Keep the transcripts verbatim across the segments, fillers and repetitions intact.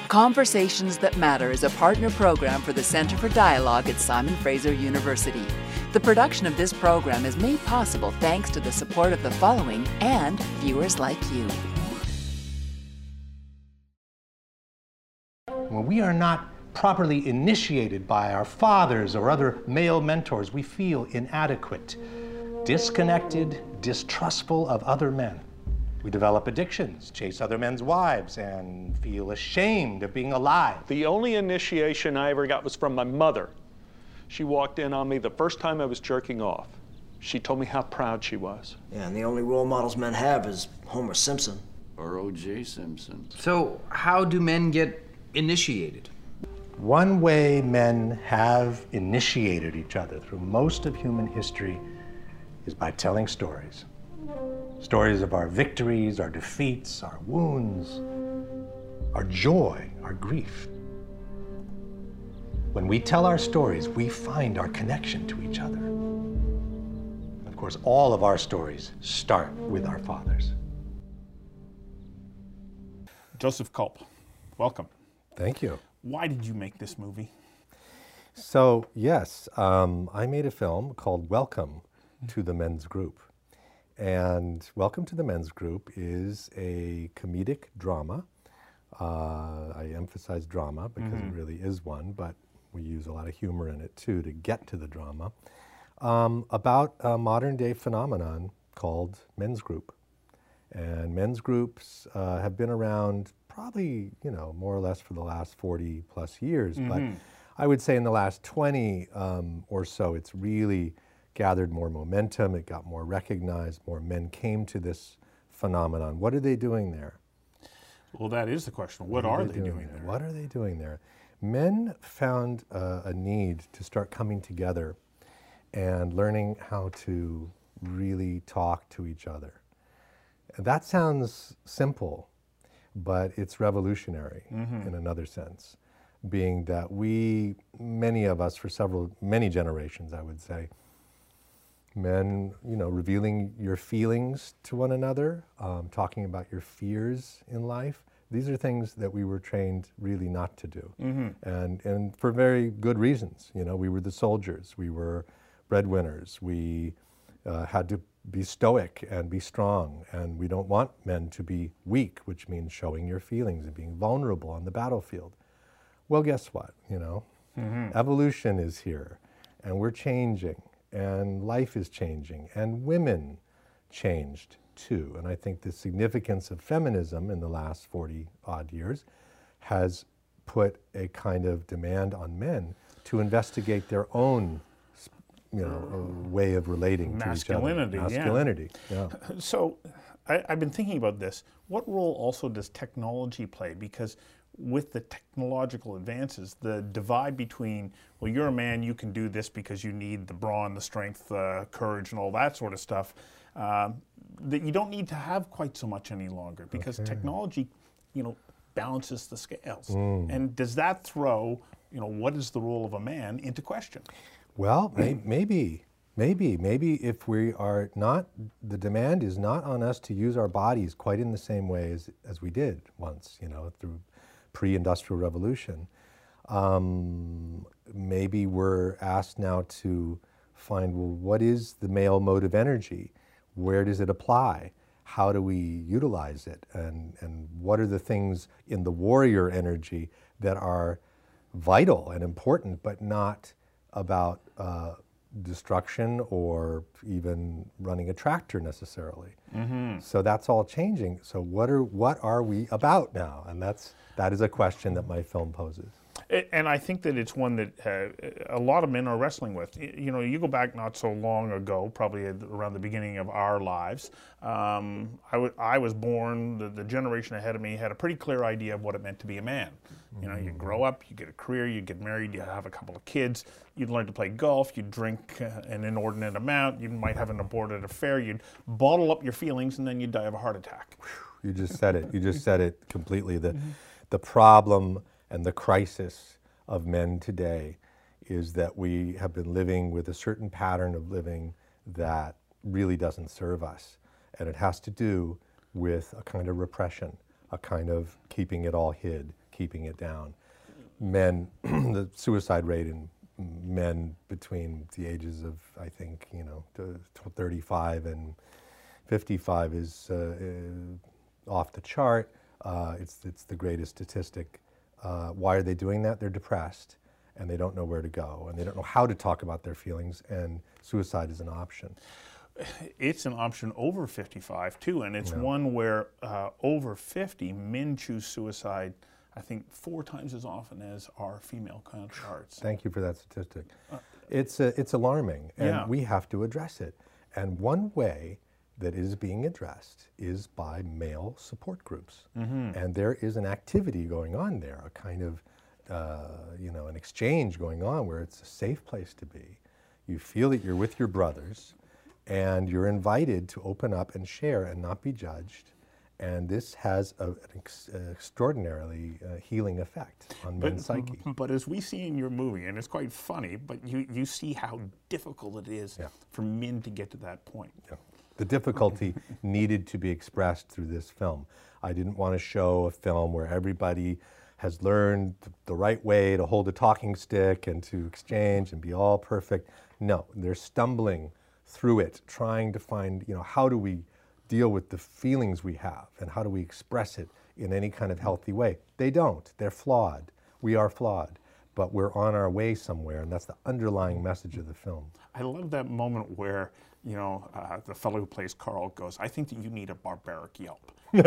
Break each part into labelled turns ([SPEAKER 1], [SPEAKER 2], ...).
[SPEAKER 1] Conversations That Matter is a partner program for the Centre for Dialogue at Simon Fraser University. The production of this program is made possible thanks to the support of the following and viewers like you.
[SPEAKER 2] When we are not properly initiated by our fathers or other male mentors, we feel inadequate, disconnected, distrustful of other men. We develop addictions, chase other men's wives, and feel ashamed of being alive.
[SPEAKER 3] The only initiation I ever got was from my mother. She walked in on me the first time I was jerking off. She told me how proud she was.
[SPEAKER 4] Yeah, and the only role models men have is Homer Simpson.
[SPEAKER 5] Or O J Simpson.
[SPEAKER 6] So how do men get initiated?
[SPEAKER 2] One way men have initiated each other through most of human history is by telling stories. Stories of our victories, our defeats, our wounds, our joy, our grief. When we tell our stories, we find our connection to each other. Of course, all of our stories start with our fathers.
[SPEAKER 7] Joseph Culp, welcome.
[SPEAKER 8] Thank you.
[SPEAKER 7] Why did you make this movie?
[SPEAKER 8] So, yes, um, I made a film called Welcome to the Men's Group. And Welcome to the Men's Group is a comedic drama. Uh, I emphasize drama because mm-hmm. it really is one, but we use a lot of humor in it too to get to the drama, um, about a modern day phenomenon called men's group. And men's groups uh, have been around probably, you know, more or less for the last forty plus years, mm-hmm. but I would say in the last twenty um, or so, it's really gathered more momentum, it got more recognized, more men came to this phenomenon. What are they doing there?
[SPEAKER 7] Well, that is the question. What, what are, are they, they doing, doing there?
[SPEAKER 8] What are they doing there? Men found uh, a need to start coming together and learning how to really talk to each other. That sounds simple, but it's revolutionary mm-hmm. in another sense, being that we, many of us for several, many generations, I would say, men, you know, revealing your feelings to one another, um, talking about your fears in life. These are things that we were trained really not to do, mm-hmm. and and for very good reasons. You know, we were the soldiers, we were breadwinners, we uh, had to be stoic and be strong, and we don't want men to be weak, which means showing your feelings and being vulnerable on the battlefield. Well, guess what? You know, mm-hmm. evolution is here, and we're changing. And life is changing, and women changed too. And I think the significance of feminism in the last forty odd years has put a kind of demand on men to investigate their own, you know, way of relating to each other.
[SPEAKER 7] Masculinity,
[SPEAKER 8] Masculinity, yeah.
[SPEAKER 7] So I, I've been thinking about this. What role also does technology play? Because with the technological advances, the divide between, well, you're a man, you can do this because you need the brawn, the strength, the courage, and all that sort of stuff, um, that you don't need to have quite so much any longer because okay. technology, you know, balances the scales. Mm. And does that throw, you know, what is the role of a man into question?
[SPEAKER 8] Well, may, maybe, maybe, maybe if we are not, the demand is not on us to use our bodies quite in the same way as, as we did once, you know, through pre-industrial revolution. Um, maybe we're asked now to find, well, what is the male mode of energy? Where does it apply? How do we utilize it? And, and what are the things in the warrior energy that are vital and important, but not about uh, destruction or even running a tractor necessarily? Mm-hmm. So that's all changing. So what are what are we about now? And that's that is a question that my film poses.
[SPEAKER 7] And I think that it's one that uh, a lot of men are wrestling with. You know, you go back not so long ago, probably around the beginning of our lives. Um, I, w- I was born, the, the generation ahead of me had a pretty clear idea of what it meant to be a man. You know, you grow up, you get a career, you get married, you have a couple of kids, you'd learn to play golf, you'd drink uh, an inordinate amount, you might have an aborted affair, you'd bottle up your feelings, and then you'd die of a heart attack.
[SPEAKER 8] You just said it. You just said it completely. The, mm-hmm. the problem and the crisis of men today is that we have been living with a certain pattern of living that really doesn't serve us. And it has to do with a kind of repression, a kind of keeping it all hid, keeping it down. Men, the suicide rate in men between the ages of, I think, you know, thirty-five and fifty-five is uh, uh, off the chart. Uh, it's, it's the greatest statistic. Uh, why are they doing that? They're depressed, and they don't know where to go, and they don't know how to talk about their feelings, and suicide is an option.
[SPEAKER 7] It's an option over fifty-five, too, and it's
[SPEAKER 8] Yeah.
[SPEAKER 7] one where uh, over fifty, men choose suicide, I think, four times as often as our female counterparts.
[SPEAKER 8] Thank you for that statistic. It's, uh, it's alarming, and
[SPEAKER 7] Yeah.
[SPEAKER 8] we have to address it. And one way that it is being addressed is by male support groups. Mm-hmm. And there is an activity going on there, a kind of, uh, you know, an exchange going on where it's a safe place to be. You feel that you're with your brothers, and you're invited to open up and share and not be judged. And this has a, an ex uh, extraordinarily uh, healing effect on men's psyche.
[SPEAKER 7] But as we see in your movie, and it's quite funny, but you, you see how difficult it is
[SPEAKER 8] Yeah.
[SPEAKER 7] for men to get to that point.
[SPEAKER 8] Yeah. The difficulty needed to be expressed through this film. I didn't want to show a film where everybody has learned the right way to hold a talking stick and to exchange and be all perfect. No, they're stumbling through it, trying to find, you know, how do we deal with the feelings we have and how do we express it in any kind of healthy way? They don't. They're flawed. We are flawed, but we're on our way somewhere, and that's the underlying message of the film.
[SPEAKER 7] I love that moment where, you know, uh, the fellow who plays Carl goes, I think that you need a barbaric yelp. No,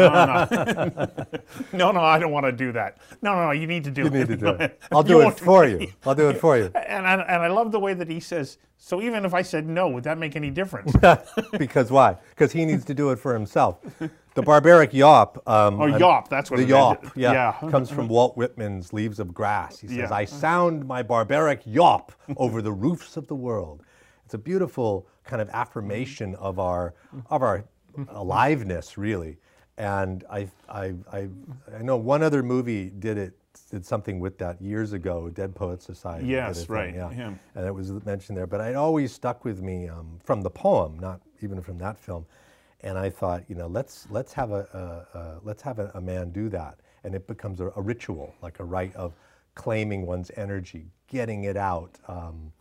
[SPEAKER 7] no, no, no, I don't want to do that. No, no, no, you need to do
[SPEAKER 8] You
[SPEAKER 7] it.
[SPEAKER 8] need to do it. I'll do it for you. I'll do it for you.
[SPEAKER 7] And I, and I love the way that he says, so even if I said no, would that make any difference?
[SPEAKER 8] Because why? Because he needs to do it for himself. The barbaric yawp. Um,
[SPEAKER 7] Oh,
[SPEAKER 8] I'm-
[SPEAKER 7] yawp, that's what
[SPEAKER 8] the
[SPEAKER 7] it is.
[SPEAKER 8] yawp. Yeah,
[SPEAKER 7] Yeah.
[SPEAKER 8] comes from Walt Whitman's Leaves of Grass. He says,
[SPEAKER 7] Yeah.
[SPEAKER 8] "I sound my barbaric yawp over the roofs of the world." It's a beautiful kind of affirmation of our of our aliveness, really. And I I I I know one other movie did it did something with that years ago. Dead Poets Society. did
[SPEAKER 7] Yes,
[SPEAKER 8] a thing,
[SPEAKER 7] right,
[SPEAKER 8] Yeah.
[SPEAKER 7] him.
[SPEAKER 8] And it was mentioned there, but it always stuck with me um, from the poem, not even from that film. And I thought, you know, let's let's have a, a, a let's have a, a man do that, and it becomes a, a ritual, like a rite of claiming one's energy, getting it out, um,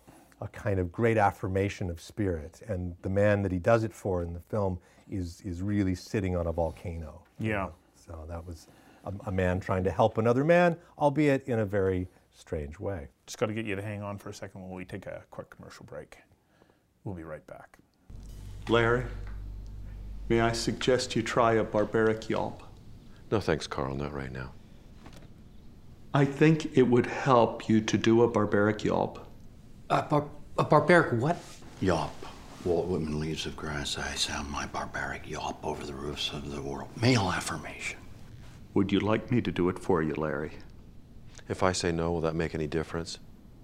[SPEAKER 8] a kind of great affirmation of spirit. And the man that he does it for in the film is is really sitting on a volcano. you
[SPEAKER 7] Yeah.
[SPEAKER 8] know. So that was a, a man trying to help another man, albeit in a very strange way.
[SPEAKER 7] Just got to get you to hang on for a second while we take a quick commercial break. We'll be right back.
[SPEAKER 3] Larry, may I suggest you try a barbaric yelp?
[SPEAKER 9] No thanks, Carl, not right now.
[SPEAKER 3] I think it would help you to do a barbaric yelp.
[SPEAKER 5] A, bar a barbaric what? Yawp. Walt Whitman, Leaves of Grass. I sound my barbaric yawp over the roofs of the world. Male affirmation.
[SPEAKER 3] Would you like me to do it for you, Larry?
[SPEAKER 9] If I say no, will that make any difference?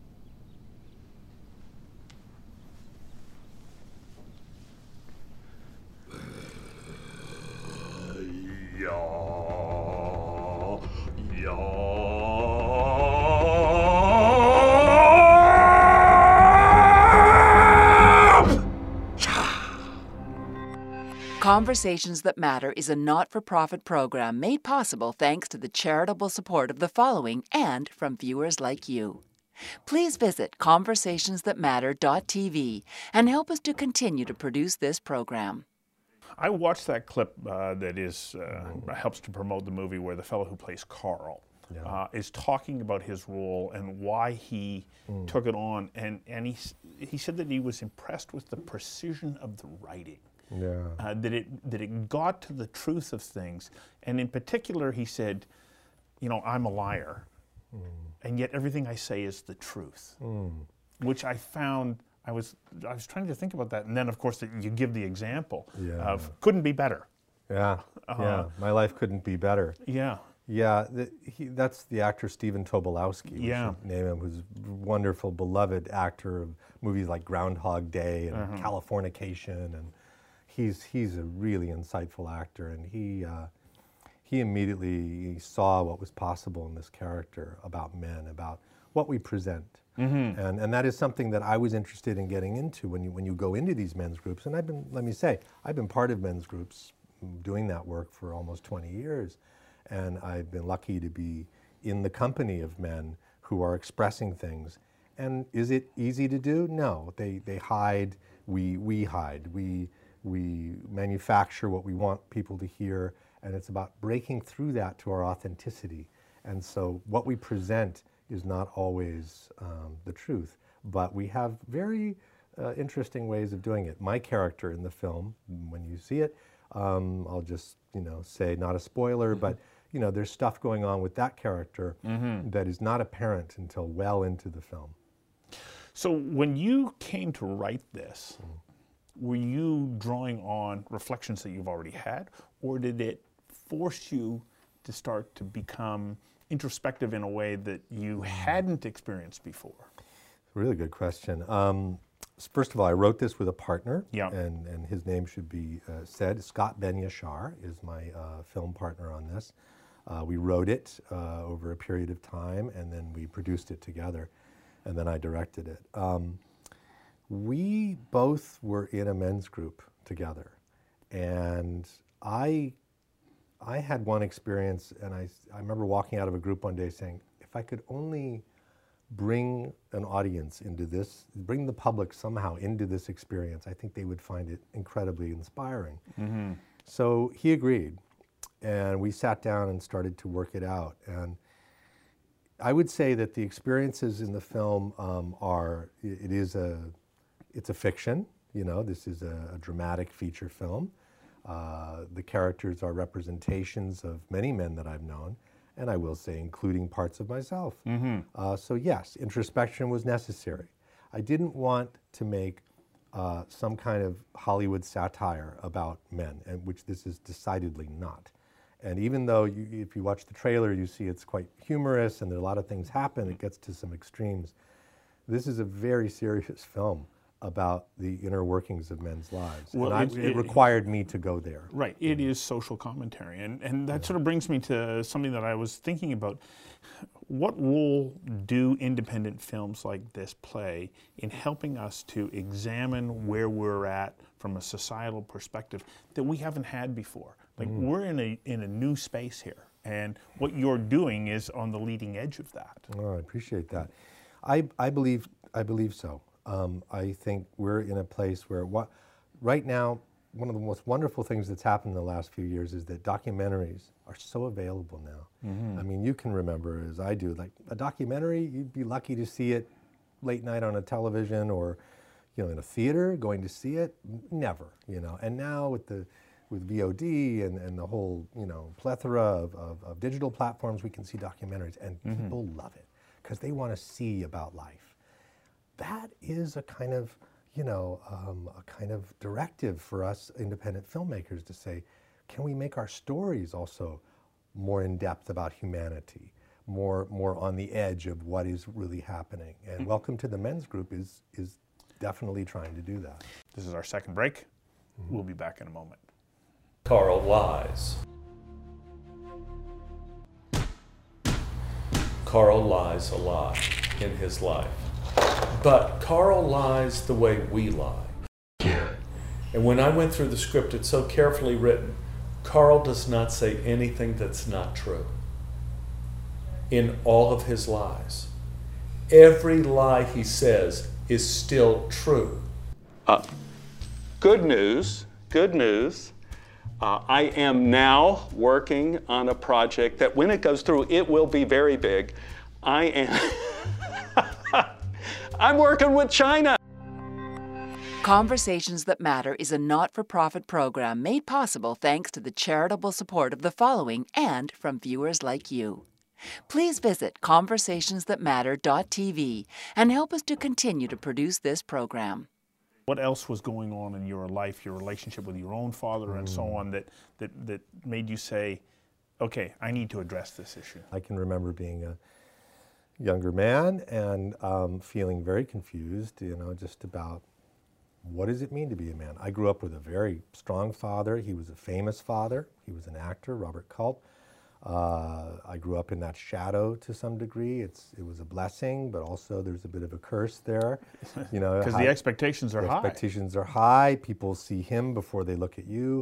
[SPEAKER 1] Conversations That Matter is a not-for-profit program made possible thanks to the charitable support of the following and from viewers like you. Please visit conversations that matter dot t v and help us to continue to produce this program.
[SPEAKER 7] I watched that clip uh, that is uh, helps to promote the movie where the fellow who plays Carl
[SPEAKER 8] Yeah.
[SPEAKER 7] uh, is talking about his role and why he
[SPEAKER 8] Mm.
[SPEAKER 7] took it on, and and he s- he said that he was impressed with the precision of the writing.
[SPEAKER 8] Yeah.
[SPEAKER 7] Uh, that it that it got to the truth of things, and in particular, he said, you know, I'm a liar,
[SPEAKER 8] Mm.
[SPEAKER 7] and yet everything I say is the truth,
[SPEAKER 8] Mm.
[SPEAKER 7] which I found. I was I was trying to think about that, and then of course that you give the example
[SPEAKER 8] Yeah.
[SPEAKER 7] of couldn't be better.
[SPEAKER 8] Yeah. Yeah. My life couldn't be better.
[SPEAKER 7] Yeah.
[SPEAKER 8] Yeah, the, he, that's the actor Stephen Tobolowsky. We
[SPEAKER 7] Yeah.
[SPEAKER 8] should name him, who's a wonderful, beloved actor of movies like Groundhog Day and
[SPEAKER 7] Uh-huh.
[SPEAKER 8] Californication, and he's he's a really insightful actor, and he uh, he immediately saw what was possible in this character about men, about what we present,
[SPEAKER 7] Mm-hmm.
[SPEAKER 8] and and that is something that I was interested in getting into when you when you go into these men's groups, and I've been let me say I've been part of men's groups, doing that work for almost twenty years. And I've been lucky to be in the company of men who are expressing things. And is it easy to do? No, they, they hide, we, we hide. We, we manufacture what we want people to hear, and it's about breaking through that to our authenticity. And so what we present is not always um, the truth, but we have very uh, interesting ways of doing it. My character in the film, when you see it, um, I'll just, you know, say, not a spoiler, mm-hmm. but you know, there's stuff going on with that character mm-hmm. that is not apparent until well into the film.
[SPEAKER 7] So when you came to write this, mm. were you drawing on reflections that you've already had, or did it force you to start to become introspective in a way that you hadn't experienced before?
[SPEAKER 8] Really good question. Um, first of all, I wrote this with a partner,
[SPEAKER 7] yeah.
[SPEAKER 8] and, and his name should be uh, said. Scott Ben-Yashar is my uh, film partner on this. Uh, we wrote it uh, over a period of time, and then we produced it together, and then I directed it. Um, we both were in a men's group together, and I, I had one experience, and I, I remember walking out of a group one day saying, if I could only bring an audience into this, bring the public somehow into this experience, I think they would find it incredibly inspiring. Mm-hmm. So he agreed. And we sat down and started to work it out. And I would say that the experiences in the film um, are, it is a, it's a fiction, you know, this is a, a dramatic feature film. Uh, the characters are representations of many men that I've known, and I will say including parts of myself. Mm-hmm. uh, so yes, introspection was necessary. I didn't want to make uh, some kind of Hollywood satire about men, and which this is decidedly not. And even though you, if you watch the trailer, you see it's quite humorous and there are a lot of things happen, it gets to some extremes. This is a very serious film about the inner workings of men's lives.
[SPEAKER 7] Well,
[SPEAKER 8] and
[SPEAKER 7] it,
[SPEAKER 8] I, it, it required me to go there.
[SPEAKER 7] Right, it is social commentary. And, and that sort of brings me to something that I was thinking about. What role do independent films like this play in helping us to examine where we're at from a societal perspective that we haven't had before? Like, mm. we're in a, in a new space here, and what you're doing is on the leading edge of that.
[SPEAKER 8] Oh, I appreciate that. I, I, believe, I believe so. Um, I think we're in a place where, what, right now, one of the most wonderful things that's happened in the last few years is that documentaries are so available now. Mm-hmm. I mean, you can remember, as I do, like a documentary, you'd be lucky to see it late night on a television or, you know, in a theater, going to see it, never, you know. And now with the with V O D and, and the whole, you know, plethora of, of, of digital platforms, we can see documentaries, and mm-hmm. people love it because they want to see about life. That is a kind of, you know, um, a kind of directive for us independent filmmakers to say, can we make our stories also more in depth about humanity, more more on the edge of what is really happening? And mm-hmm. Welcome to the Men's Group is is definitely trying to do that.
[SPEAKER 7] This is our second break. Mm-hmm. We'll be back in a moment.
[SPEAKER 10] Carl lies. Carl lies a lot in his life. But Carl lies the way we lie. And when I went through the script, it's so carefully written. Carl does not say anything that's not true in all of his lies. Every lie he says is still true.
[SPEAKER 3] Uh, good news, good news. Uh, I am now working on a project that when it goes through, it will be very big. I am, I'm working with China.
[SPEAKER 1] Conversations That Matter is a not-for-profit program made possible thanks to the charitable support of the following and from viewers like you. Please visit conversations that matter dot t v and help us to continue to produce this program.
[SPEAKER 7] What else was going on in your life, your relationship with your own father and so on, that, that, that made you say, okay, I need to address this issue?
[SPEAKER 8] I can remember being a younger man and um, feeling very confused, you know, just about what does it mean to be a man? I grew up with a very strong father. He was a famous father. He was an actor, Robert Culp. Uh, I grew up in that shadow to some degree. It's it was a blessing, but also there's a bit of a curse there. You know,
[SPEAKER 7] because the expectations are
[SPEAKER 8] the
[SPEAKER 7] high.
[SPEAKER 8] Expectations are high. People see him before they look at you.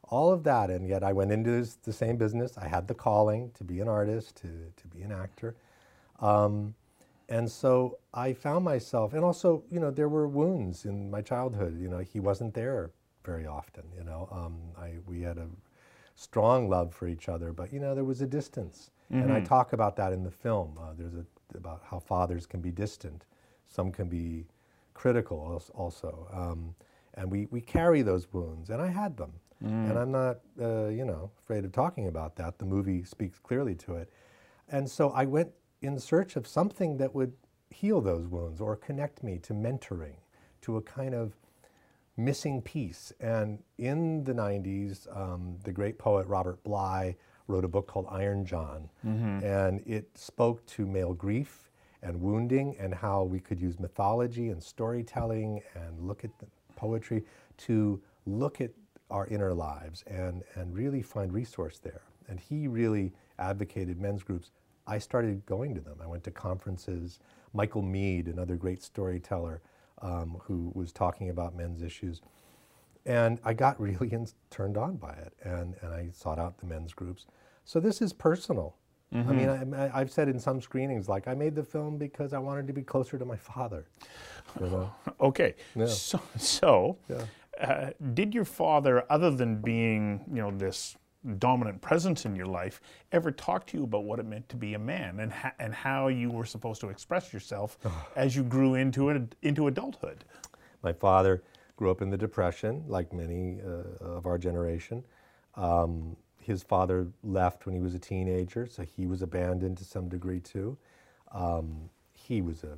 [SPEAKER 8] all of that, and yet I went into this, the same business. I had the calling to be an artist, to, to be an actor. Um, and so I found myself, and also, you know, there were wounds in my childhood. You know, he wasn't there very often, you know. Um, I, we had a strong love for each other, but, you know, there was a distance. Mm-hmm. And I talk about that in the film. Uh, there's a, about how fathers can be distant. Some can be critical also. Um, and we, we carry those wounds, and I had them. Mm. And I'm not, uh, you know, afraid of talking about that. The movie speaks clearly to it. And so I went in search of something that would heal those wounds or connect me to mentoring, to a kind of missing piece. And in the nineties, um, the great poet Robert Bly wrote a book called Iron John. Mm-hmm. And it spoke to male grief and wounding and how we could use mythology and storytelling and look at the poetry to look at our inner lives and, and really find resource there. And he really advocated men's groups. I started going to them. I went to conferences. Michael Meade, another great storyteller um, who was talking about men's issues. And I got really in, turned on by it, and, and I sought out the men's groups. So this is personal. Mm-hmm. I mean, I, I've said in some screenings, like, I made the film because I wanted to be closer to my father. You know?
[SPEAKER 7] Okay,
[SPEAKER 8] yeah.
[SPEAKER 7] so, so
[SPEAKER 8] yeah.
[SPEAKER 7] uh, did your father, other than being, you know, this dominant presence in your life, ever talk to you about what it meant to be a man and ha- and how you were supposed to express yourself as you grew into it, into adulthood?
[SPEAKER 8] My father grew up in the Depression, like many uh, of our generation. Um, his father left when he was a teenager, so he was abandoned to some degree too. Um, he was a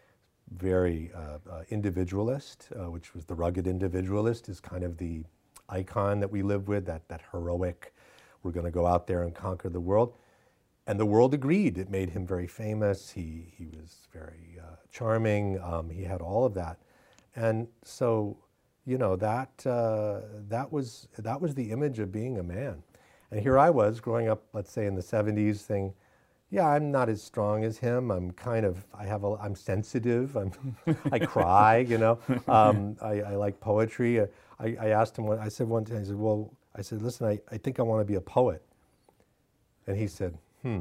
[SPEAKER 8] very uh, uh, individualist, uh, which was the rugged individualist, is kind of the icon that we live with, that, that heroic, we're going to go out there and conquer the world. And the world agreed. It made him very famous. He, he was very uh, charming. Um, he had all of that. And so, you know, that, uh, that, was, that was the image of being a man. And here I was growing up, let's say in the seventies, saying, yeah, I'm not as strong as him. I'm kind of, I have a, I'm sensitive. I'm, I cry, you know. Um, I, I like poetry. I, I asked him, one, I said one time, I said, well, I said, listen, I, I think I want to be a poet. And he said, hmm,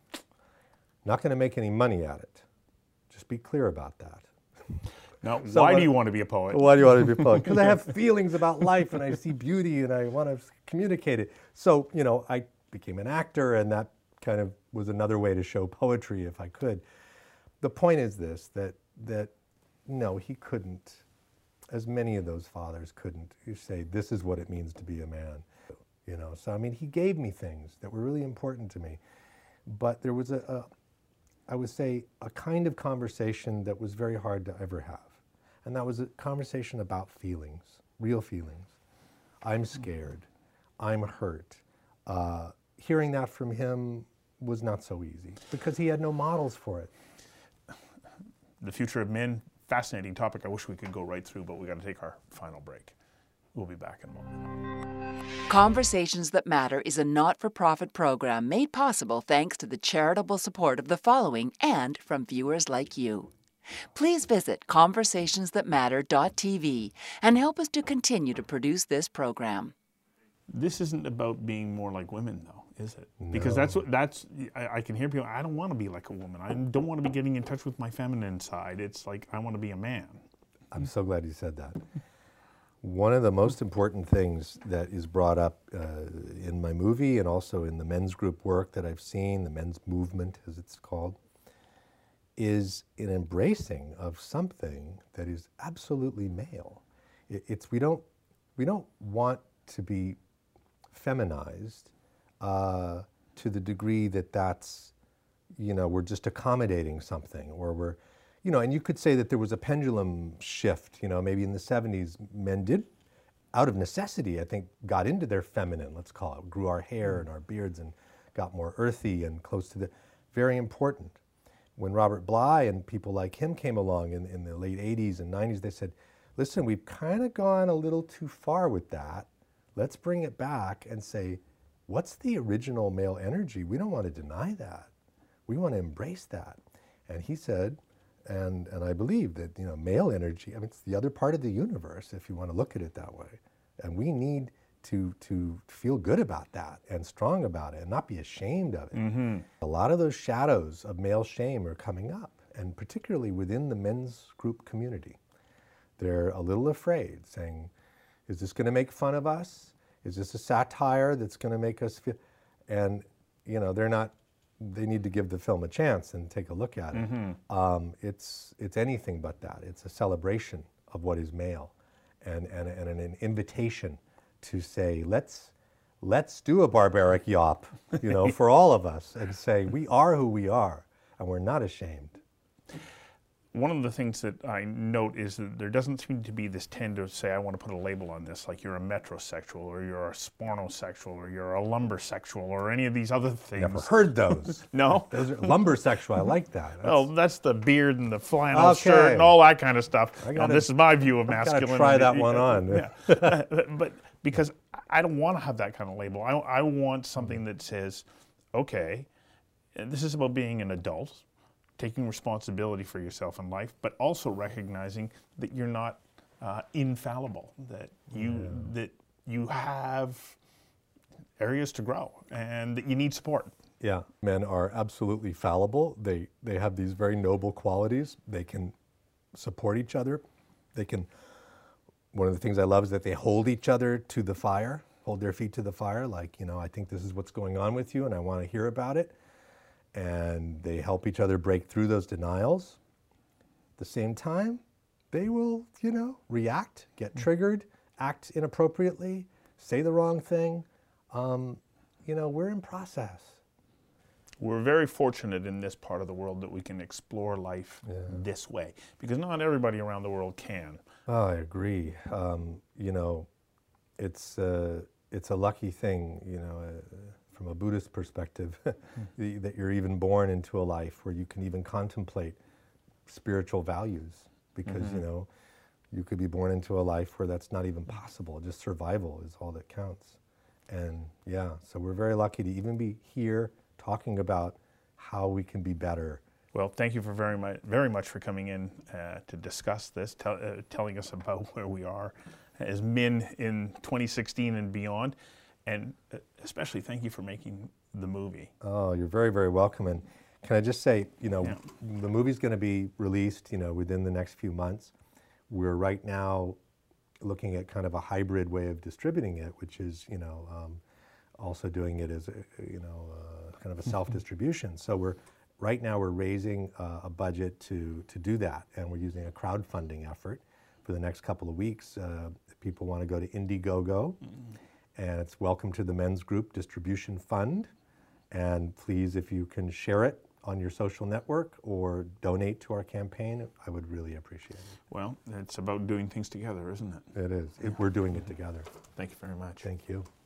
[SPEAKER 8] not going to make any money at it. Just be clear about that.
[SPEAKER 7] Now,
[SPEAKER 8] So
[SPEAKER 7] why
[SPEAKER 8] what-
[SPEAKER 7] do you want to be a poet?
[SPEAKER 8] Why do you want to be a poet? Because I have feelings about life and I see beauty and I want to communicate it. So, you know, I became an actor, and that kind of was another way to show poetry if I could. The point is this, that, that no, he couldn't, as many of those fathers couldn't, you say, this is what it means to be a man. You know, so I mean, he gave me things that were really important to me. But there was a, a I would say, a kind of conversation that was very hard to ever have. And that was a conversation about feelings, real feelings. I'm scared. I'm hurt. Uh, hearing that from him was not so easy because he had no models for it.
[SPEAKER 7] The future of men, fascinating topic. I wish we could go right through, but we got to take our final break. We'll be back in a moment.
[SPEAKER 1] Conversations That Matter is a not-for-profit program made possible thanks to the charitable support of the following and from viewers like you. Please visit conversations that matter dot t v and help us to continue to produce this program.
[SPEAKER 7] This isn't about being more like women, though, is it?
[SPEAKER 8] No.
[SPEAKER 7] Because that's what that's. I, I can hear people. I don't want to be like a woman. I don't want to be getting in touch with my feminine side. It's like I want to be a man.
[SPEAKER 8] I'm so glad you said that. One of the most important things that is brought up uh, in my movie and also in the men's group work that I've seen, the men's movement as it's called, is an embracing of something that is absolutely male. It, it's we don't we don't want to be feminized uh, to the degree that that's, you know, we're just accommodating something, or we're, you know, and you could say that there was a pendulum shift, you know, maybe in the seventies, men did, out of necessity, I think, got into their feminine, let's call it, grew our hair and our beards and got more earthy and close to the, very important. When Robert Bly and people like him came along in, in the late eighties and nineties, they said, listen, we've kind of gone a little too far with that. Let's bring it back and say, what's the original male energy? We don't want to deny that. We want to embrace that. And he said, and, and I believe that, you know, male energy, I mean, it's the other part of the universe, if you want to look at it that way. And we need to, to feel good about that and strong about it and not be ashamed of it.
[SPEAKER 7] Mm-hmm.
[SPEAKER 8] A lot of those shadows of male shame are coming up, and particularly within the men's group community. They're a little afraid, saying, is this going to make fun of us? Is this a satire that's going to make us feel? And, you know, they're not, they need to give the film a chance and take a look at it.
[SPEAKER 7] Mm-hmm.
[SPEAKER 8] Um, it's, it's anything but that. It's a celebration of what is male, and, and, and an invitation to say, let's, let's do a barbaric yop, you know, for all of us, and say, we are who we are, and we're not ashamed.
[SPEAKER 7] One of the things that I note is that there doesn't seem to be this tend to say, I want to put a label on this, like you're a metrosexual, or you're a spornosexual, or you're a lumbersexual, or any of these other things.
[SPEAKER 8] Never heard those.
[SPEAKER 7] No?
[SPEAKER 8] Those are lumbersexual, I like that. That's...
[SPEAKER 7] Oh, that's the beard and the flannel
[SPEAKER 8] Okay.
[SPEAKER 7] shirt and all that kind of stuff.
[SPEAKER 8] I
[SPEAKER 7] Now,
[SPEAKER 8] gotta,
[SPEAKER 7] this is my view of
[SPEAKER 8] I
[SPEAKER 7] masculinity.
[SPEAKER 8] gotta try that one on.
[SPEAKER 7] Yeah. But because I don't want to have that kind of label. I, I want something that says, okay, this is about being an adult, taking responsibility for yourself in life, but also recognizing that you're not uh, infallible, that you yeah. that you have areas to grow, and that you need support.
[SPEAKER 8] Yeah, men are absolutely fallible. They they have these very noble qualities. They can support each other. They can. One of the things I love is that they hold each other to the fire, hold their feet to the fire. Like, you know, I think this is what's going on with you, and I want to hear about it. And they help each other break through those denials. At the same time, they will, you know, react, get triggered, act inappropriately, say the wrong thing. Um, you know, we're in process.
[SPEAKER 7] We're very fortunate in this part of the world that we can explore life
[SPEAKER 8] yeah.
[SPEAKER 7] this way, because not everybody around the world can.
[SPEAKER 8] Oh, I agree. Um, you know, it's, uh, it's a lucky thing, you know, uh, from a Buddhist perspective, mm. that you're even born into a life where you can even contemplate spiritual values, because, mm-hmm. you know, you could be born into a life where that's not even possible. Just survival is all that counts. And yeah, so we're very lucky to even be here talking about how we can be better.
[SPEAKER 7] Well, thank you for very much, very much for coming in uh, to discuss this, tell, uh, telling us about where we are as men in twenty sixteen and beyond. And especially thank you for making the movie.
[SPEAKER 8] Oh, you're very, very welcome. And can I just say, you know, yeah. the movie's going to be released, you know, within the next few months. We're right now looking at kind of a hybrid way of distributing it, which is, you know, um, also doing it as, a, you know, uh, kind of a self-distribution. So we're, right now we're raising uh, a budget to, to do that. And we're using a crowdfunding effort for the next couple of weeks. Uh, if people want to go to Indiegogo, mm-hmm. and it's Welcome to the Men's Group Distribution Fund. And please, if you can share it on your social network or donate to our campaign, I would really appreciate it.
[SPEAKER 7] Well, it's about doing things together, isn't it?
[SPEAKER 8] It is. It, we're doing it together.
[SPEAKER 7] Thank you very much.
[SPEAKER 8] Thank you.